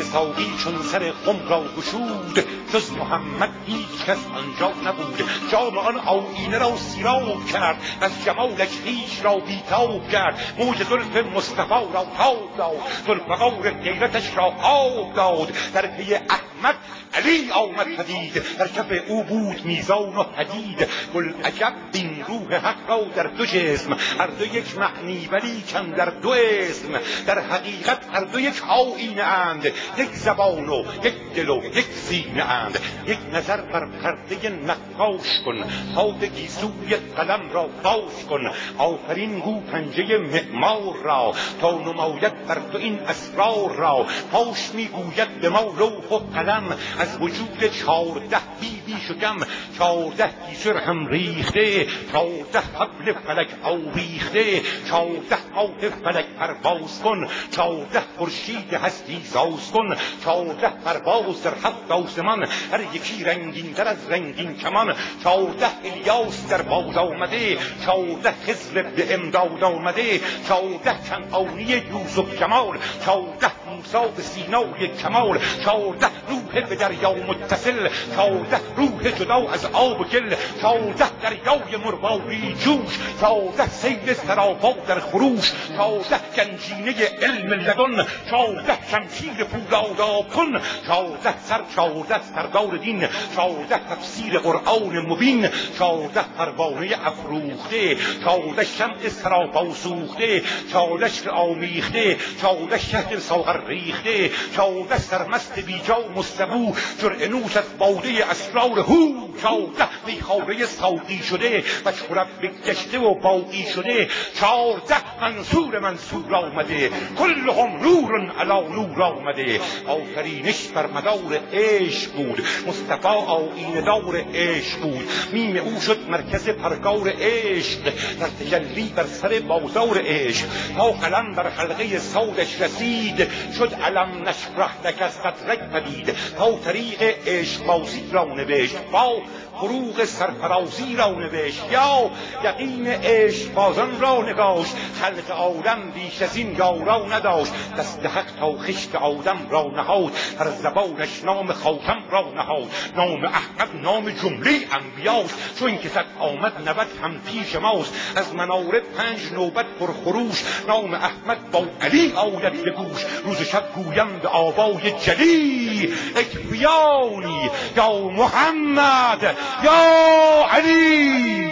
ساقی چون سر خم را گشود جز محمد هیچ کس آنجا نبود. جام آن آیینه را سیراب کرد از جمالش خویش را بیتاب کرد. موج زلف مصطفی را تاب داد ذوالفقار غیرتش را آب داد. در پی احمد علی آمد پدید در کف او بود میزان و حدید. بوالعجب این روح حق را در دو جسم هر دو یک معنی ولیکن در دو اسم. در حقیقت هر دو یک آیینه اند یک زبان و یک دل و یک سینه اند. یک نظر بر پرده نقاش کن تا گیسوی قلم را باز کن. آفرین گو پنجه معمار را تا نماید بر تو این اسرار را. پاش میگوید به ما لوح و قلم از وجود 14 بیبی شکم. 14 گیسر هم ریخته 14 حبل فلک آویخته. 14 آه فلک پرواز کن 14 خورشید هستی ساز کن. 14 پرواز در 7 آسمان هر یکی رنگین تر از رنگین کمان. 14 الیاس در باز آمده 14 خضر به امداد آمده. 14 کنعانی یوسف جمال 14 موسی به سینای کمال. 14 روح به دریا متصل 14 روح جدا از آب و گل. 14 دریای مرواری جوش 14 سیل سراپا در خروش. 14 گنجینه علم لدن 14 شمشیر پولاد کن. 14 سر 14 سردار دین 14 تفسیر قرآن مبین. 14 پروانه افروخته 14 شمع سراپا سوخته. 14 آمیخته 14 شهر ساغر ریخته. 14 سرمست بیجا مستبو جرعه نوش از باده اسرار هو. 14 میخواره ساقی شده و چرب بگشته و باقی شده. 14 منصور آمده کلهم نور علی نور آمده. آفرینش بر مدار عشق بود مصطفی آیینه دار عشق بود. میم او شد مرکز پرگار عشق در تجلی بر سر بازار عشق. تا قلم در حلقه صودش رسید شد علم نشرح لک صدرک پدید. تا طریق عشق بازی را نوشت با فروغ سرفرازی را نوشت. یا یقین عشق بازان را نگاشت خلق آدم بیش از این یارا نداشت. دست حق تا خشت آدم را نهاد هر زبانش نام خاتم را نهاد. نام احمد نام جمله انبیاست چون که صد آمد 90 هم پیش ماست. از مناره 5 نوبت پرخروش نام احمد با علی آید به گوش. روز شب گویم به آوای جلی اکفیانی یا محمد یا علی.